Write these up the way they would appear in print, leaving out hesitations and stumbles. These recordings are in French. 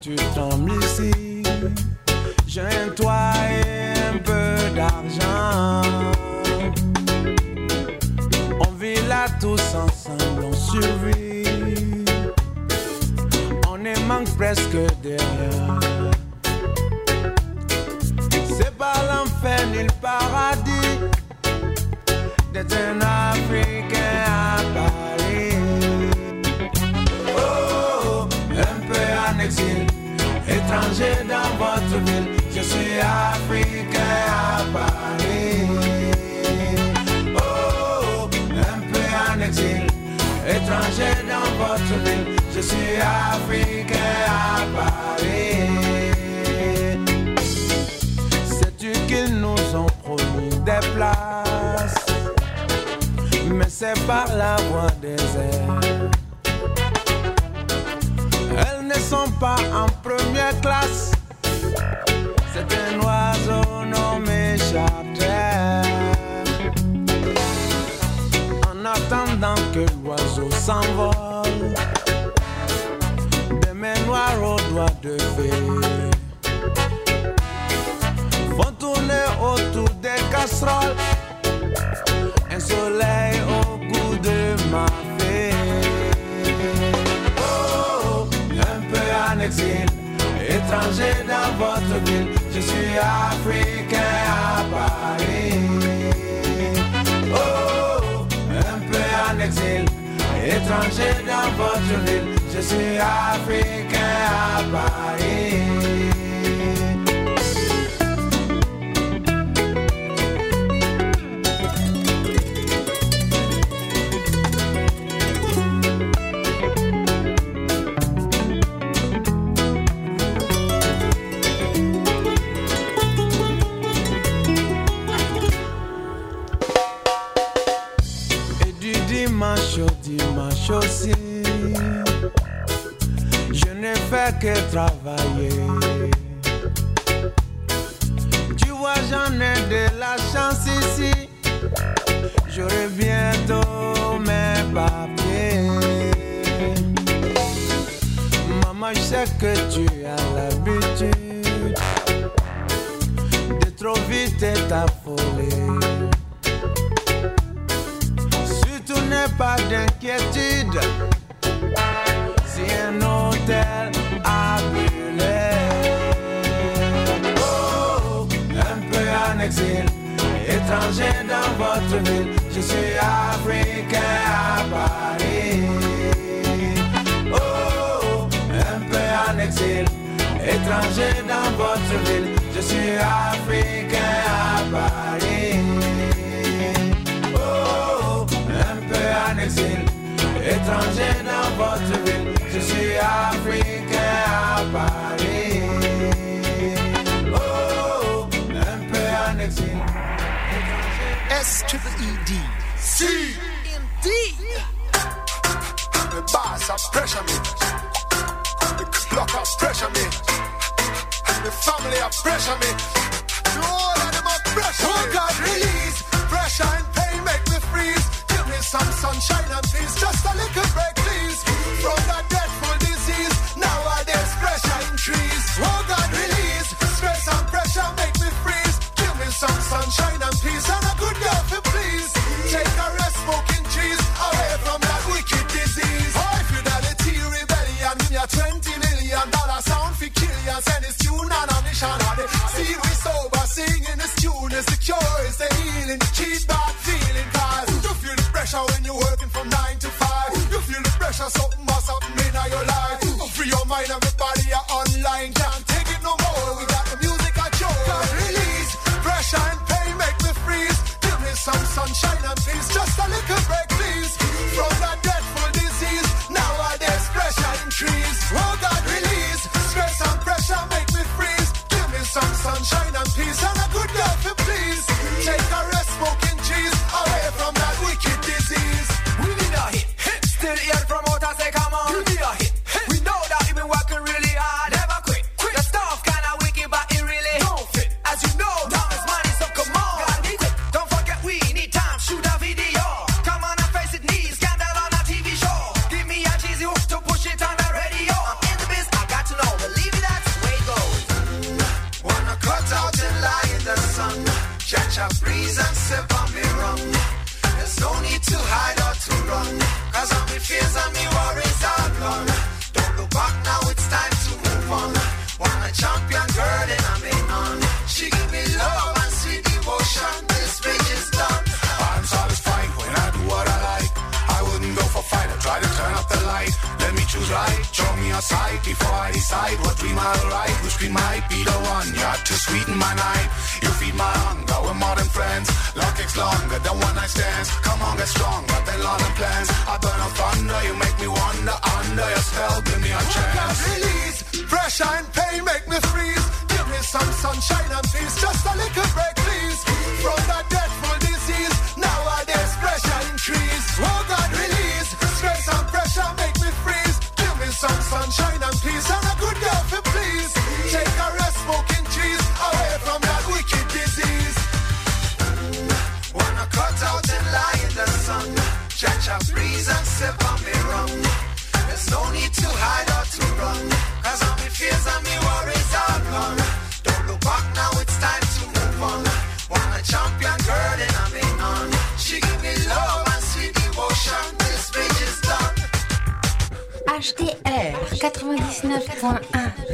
Tu trembles ici, j'ai un toit et un peu d'argent. On vit là tous ensemble, on survit. On ne manque presque de rien. C'est pas l'enfer ni le paradis d'être un Africain à Paris. Oh, un peu en exil, étranger dans votre ville. Je suis Africain à Paris. Oh, un peu en exil, étranger dans votre ville. Je suis Africain à Paris. Sais-tu qu'ils nous ont promis des places, mais c'est par la voie des airs. Elles ne sont pas en première classe. C'est un oiseau nommé charter. En attendant que l'oiseau s'envole, des mains noires aux doigts de fée vont tourner autour des casseroles. Un soleil au goût de ma fée. Oh, un peu en exil, étranger dans votre ville. Je suis Africain à Paris. Oh, un peu en exil, étranger dans votre ville. Je suis Africain à Paris. Dimanche aussi, je ne fais que travailler. Tu vois, j'en ai de la chance ici. J'aurai bientôt mes papiers. Maman, je sais que tu as l'habitude de trop vite t'affoler. Pas d'inquiétude si un hôtel a brûlé. Oh, un peu en exil, étranger dans votre ville. Je suis Africain à Paris. Oh, un peu en exil, étranger dans votre ville. Je suis Africain à Paris. En exil, étranger dans votre ville. Je suis Africain à Paris. Oh, un peu en exil. S-E-E-D. See, indeed. The boss of pressure me. The clock of pressure me. The family of pressure me. The whole of them of pressure me. Oh God, release pressure and pain make me freeze. Some sunshine and peace, just a little break please. From that dreadful disease, nowadays pressure increase. Oh God, release stress and pressure make me freeze. Give me some sunshine and peace and a good girl for please. Take a rest smoking trees away from that wicked disease. High fidelity rebellion, give me a $20 million sound for killian. Send this tune on a mission. See we sober, singing this tune is the cure, is the healing. Keep back feeling cause pressure when you're working from 9 to 5. You feel the pressure, something must happen in your life. Free your mind and your body, you're online. Can't take it no more, we got the music I chose. God release, pressure and pain make me freeze. Give me some sunshine and peace, just a little break please. From that dreadful disease, nowadays pressure increase. Oh God release, stress and pressure make me freeze. Give me some sunshine and peace and a good love for please. Take a rest smoking cheese away from that wicked disease. We need a hit, still here from out and say come on. You need a hit, we know that you've been working really hard. Never quit, your stuff kinda wicked but it really don't fit. As you know, time is money so come on. Gotta be quick, don't forget we need time, shoot a video. Come on and face it, need scandal on a TV show. Give me a cheesy hook to push it on the radio. I'm in the right. Show me your side before I decide what dream I'll write. Which dream might be the one. You're to sweeten my night. You feed my hunger. We're more than friends. Long takes longer than one night stands. Come on, get stronger than London plans. I burn up thunder. You make me wonder under your spell. Give me a chance. Release pressure and pain. Make me freeze. Give me some sunshine and peace. Just a little break, please. From that deathful disease. Nowadays pressure increase. Oh God, release stress and pressure. Make me freeze. Give me some sunshine and peace. And a good girl for please. Take a rest, smoking cheese. Away from that wicked disease. Wanna cut out and lie in the sun. Catch a breeze and sip on me rum. There's no need to hide or to run. Cause all me fears and me worries are gone. Don't look back now, it's time to move on. Want a champion girl and I'm in on. She give me love and sweet devotion. This page is done. HDR 99.1.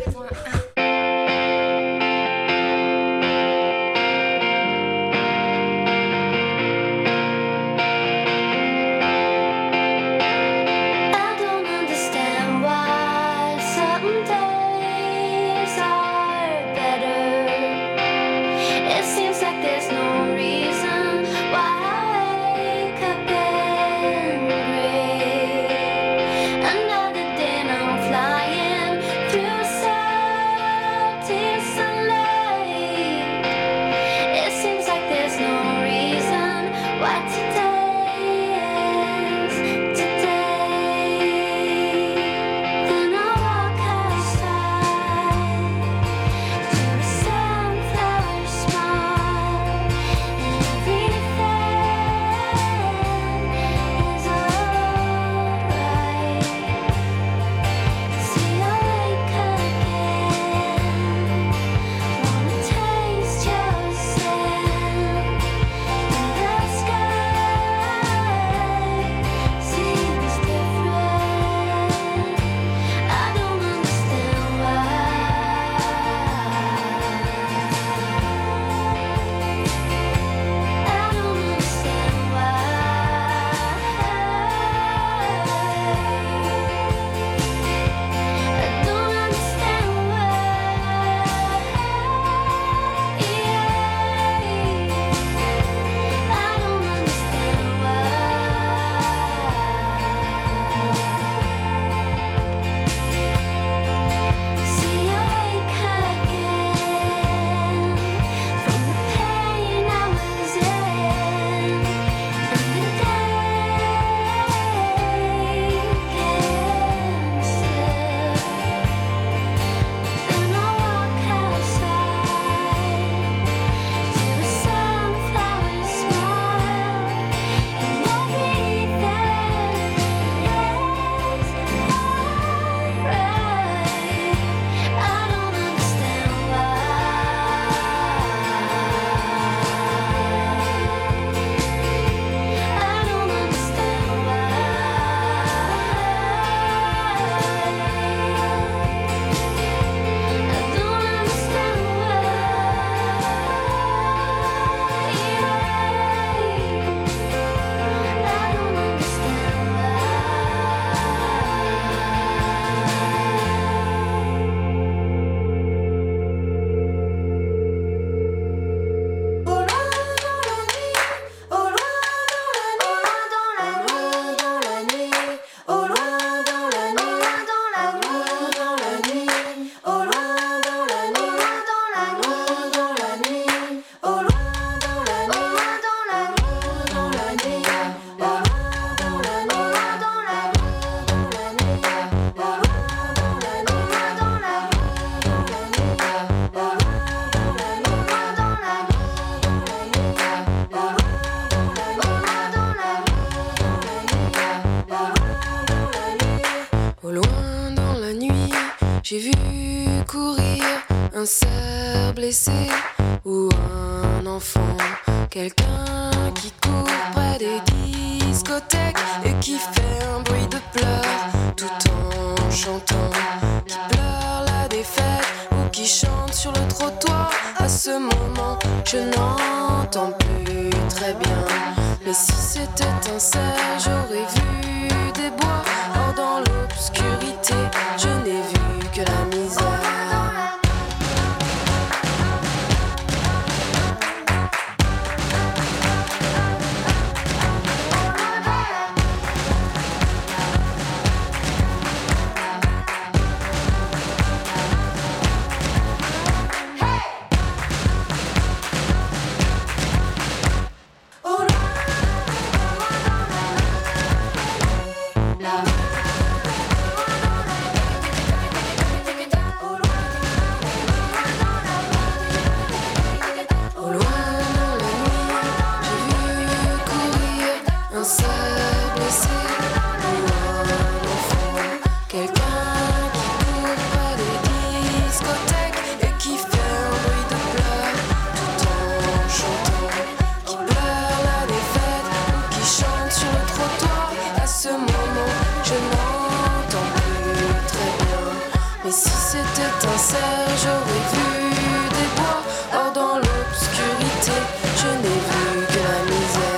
J'ai vu courir un cerf blessé ou un enfant, quelqu'un qui court près des discothèques et qui fait un bruit de pleurs tout en chantant, qui pleure la défaite ou qui chante sur le trottoir. À ce moment, je n'entends plus très bien, mais si c'était un cerf, j'aurais vu des bois. Or dans l'obscurité, étincelle, j'aurais vu des bois. Or dans l'obscurité, je n'ai vu que la misère.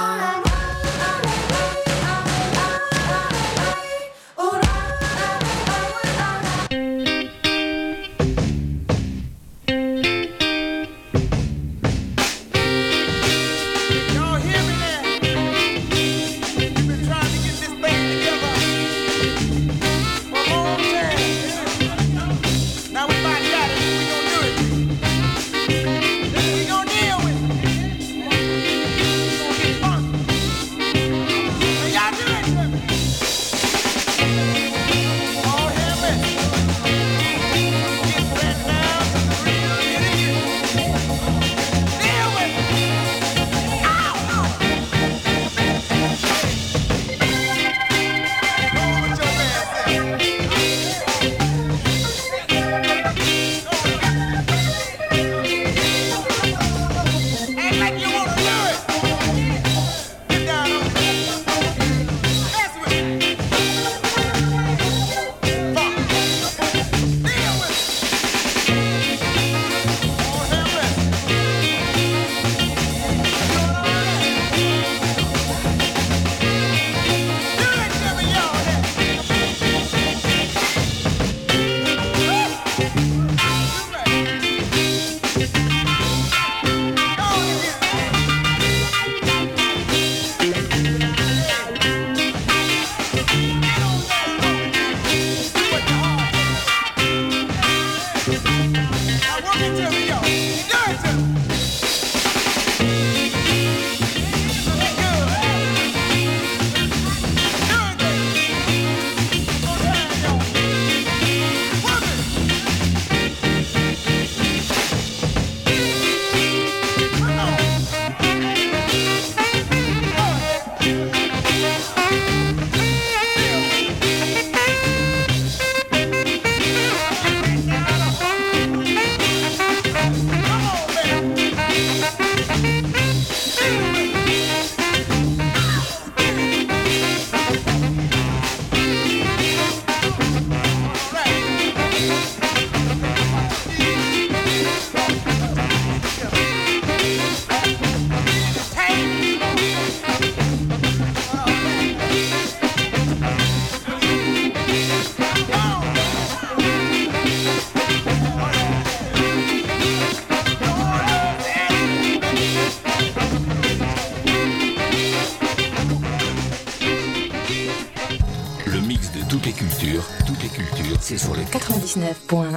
Toutes les cultures, c'est sur le 99.1.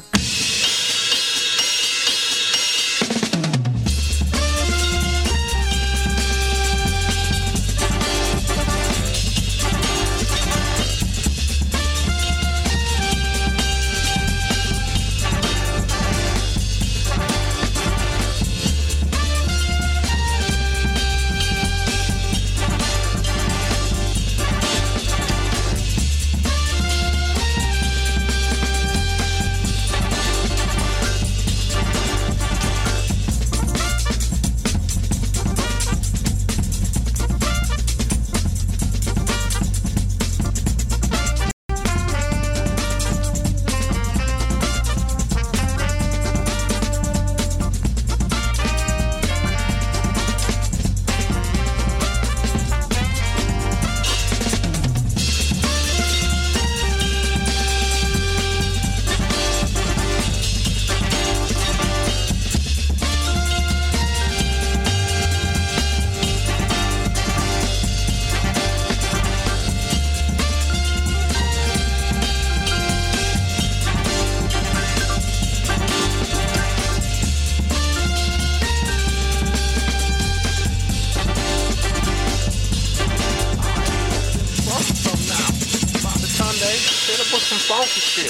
funky shit.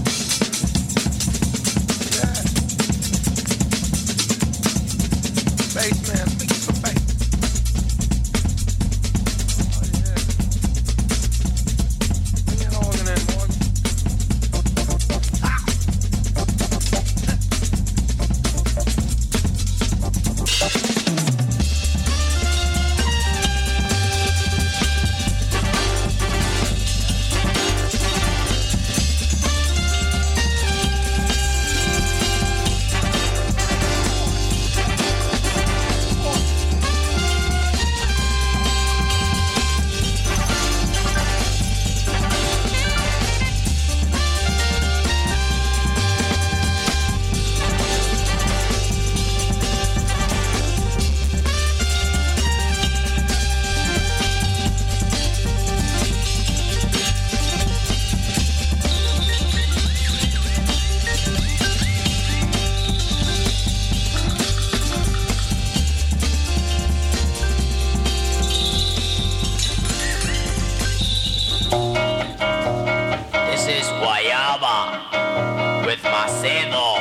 Yeah. Bass man, speak some bass. Oh yeah. Bring that organ in, Morgan. Macedo.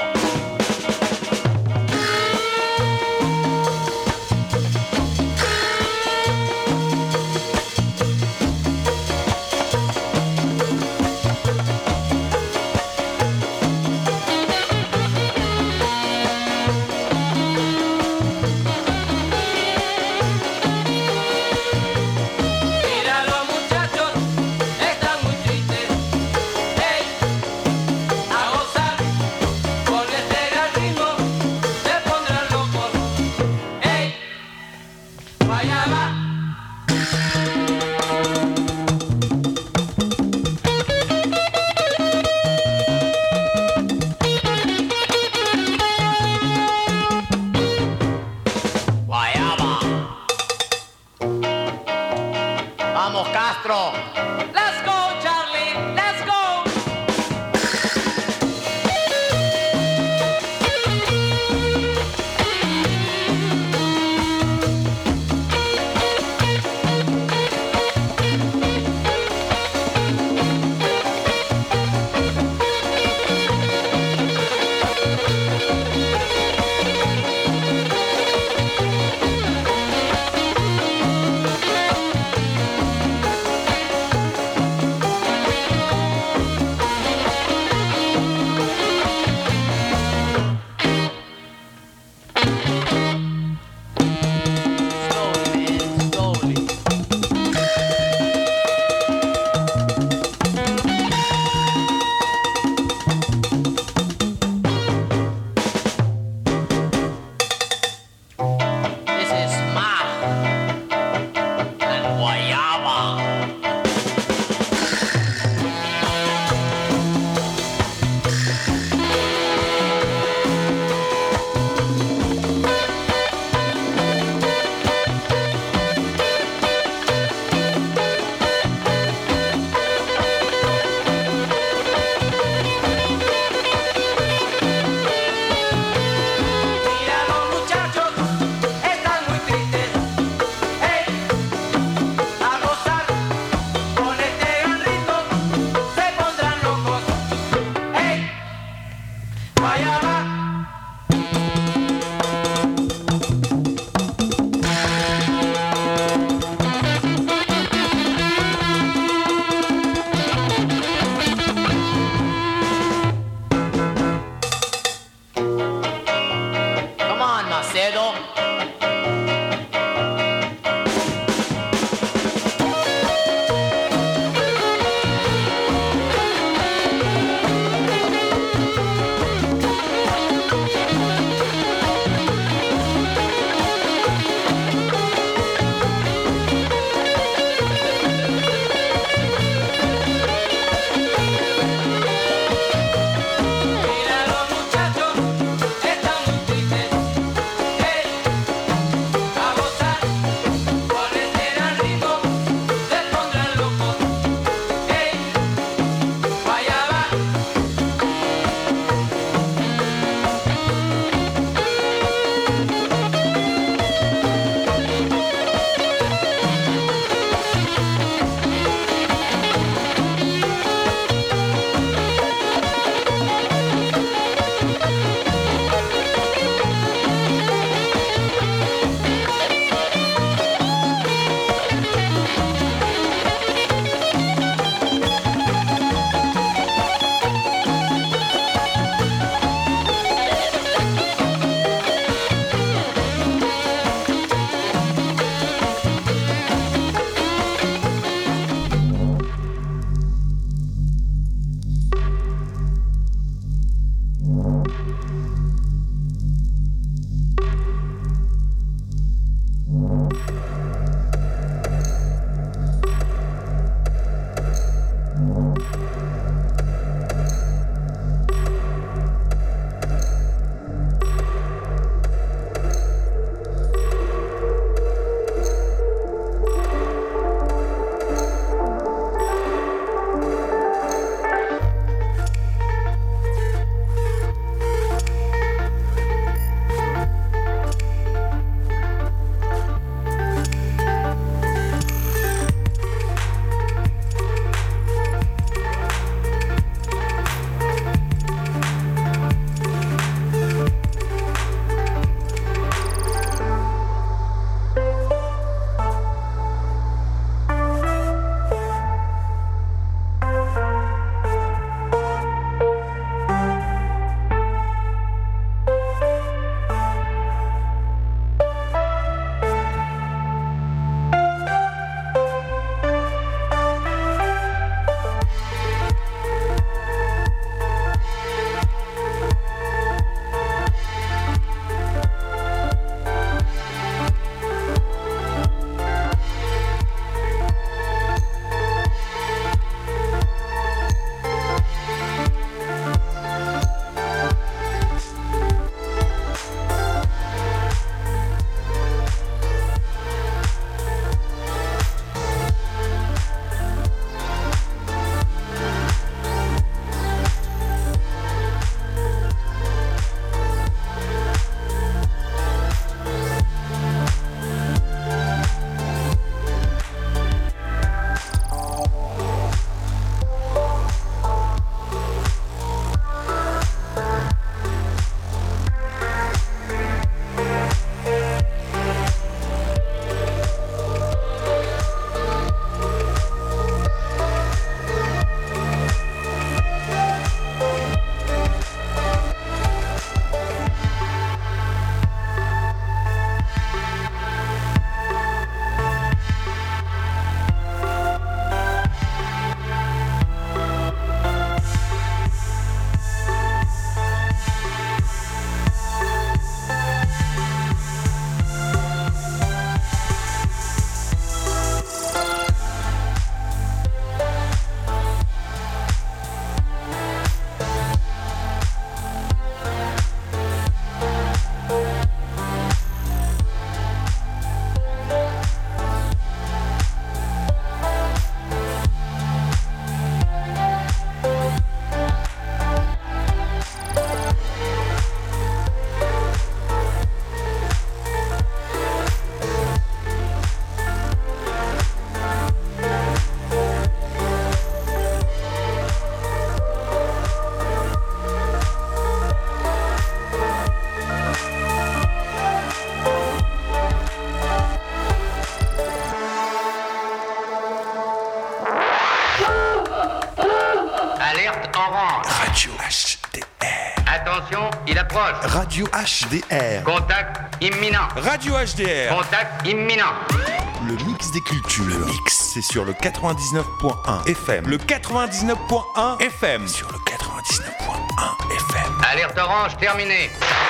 il approche. Radio HDR. Contact imminent. Radio HDR. Contact imminent. Le mix des cultures. Le mix, c'est sur le 99.1 FM. Le 99.1 FM. Sur le 99.1 FM. Alerte orange terminée.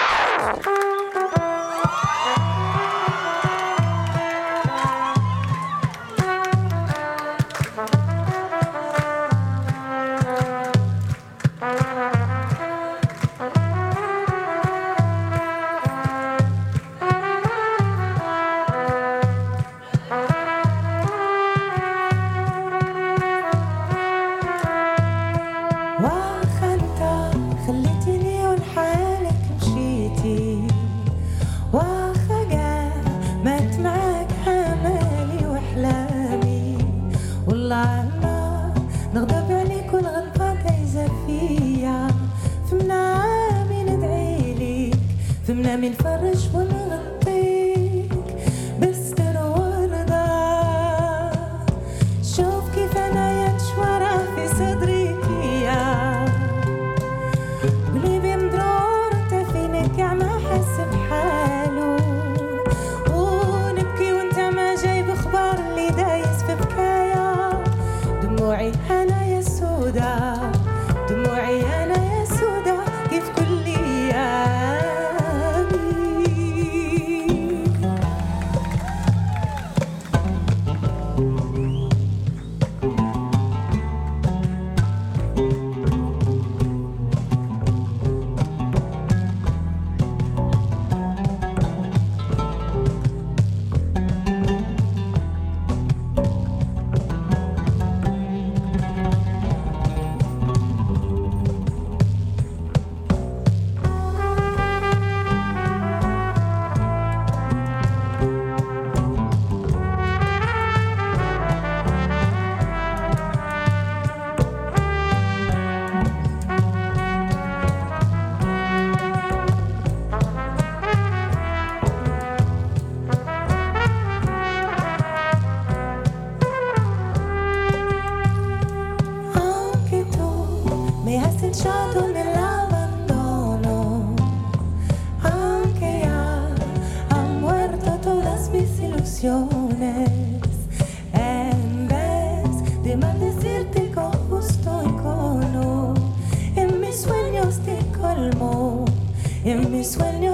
En vez de maldecirte con justo encono, en mis sueños te colmo, en mis sueños